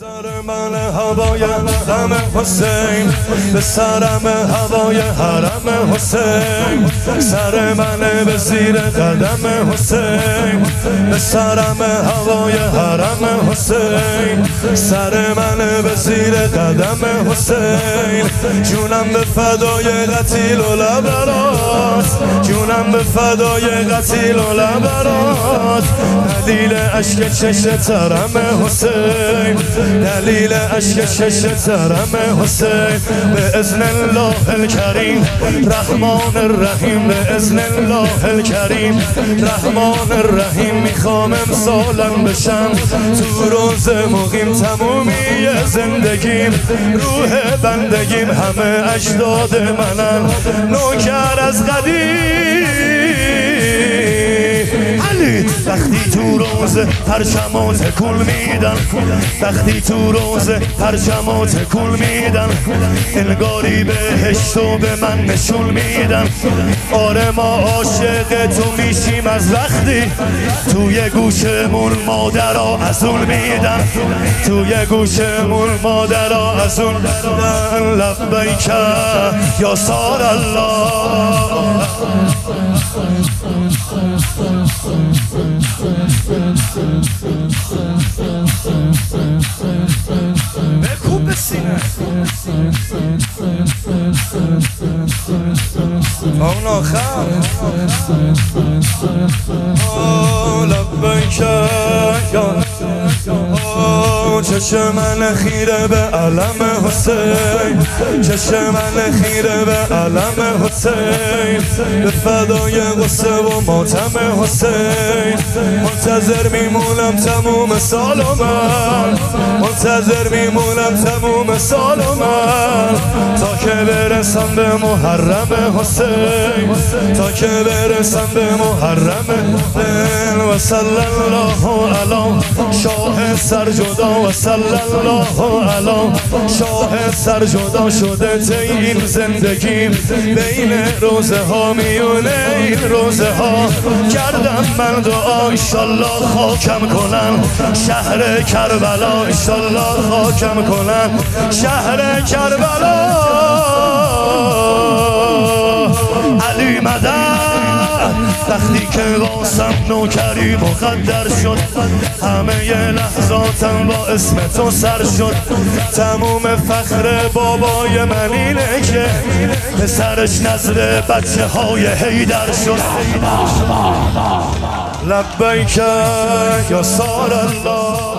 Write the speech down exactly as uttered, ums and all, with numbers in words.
سر من هوای غم حسین، به سرم هوای حرم حسین، سر من به زیر قدم حسین، به سرم هوای حرم حسین، سر من به زیر قدم حسین، جونم به فدای قتیل و لبرات، جونم به فدای قتیل و لبرات، دلیل اشک چش ترم حسین، دلیل اشک چش ترم حسین، به اذن الله الکریم رحمان الرحیم، به اذن الله الکریم رحمان الرحیم، میخوام امسالم بشم تو روز مقیم، تمومی زندگیم روح بندگیم، همه اجداد منن نوکر از قدیم. وقتی تو روز پرچمو تکون میدن، وقتی تو روز پرچمو تکون میدن، انگاری بهشتو به من نشون میدن. آره ما عاشق تو میشیم از وقتی توی گوشمون مادرها ازون میدن، توی گوشمون مادرها ازون میدن. لبیک یا سار الله، بکوب بسینه اون آخر لبیک یا چشم من خیره به علم حسین، چشم من خیره به علم حسین، به فدای غصه و ماتم حسین، منتظر میمونم تموم سال و من، منتظر میمونم تموم سال و من، تا که برسم به محرم حسین، تا که برسم به محرم حسین. و صلی الله علی شاه سرجدا، و صلی الله علی شاه سرجدا، شده ته این زندگیم بین روزه ها، میونه این روزه ها کردم من دعا، ایشالله خاکم کنن شهر کربلا، ایشالله خاکم کنن شهر کربلا. علی مدد وقتی که واسم نوکری مقدر شد، همه لحظاتم با اسم تو سر شد، تموم فخر بابای من اینه که پسرش نزد بچه های حیدر شد. لبیک یا سار الله.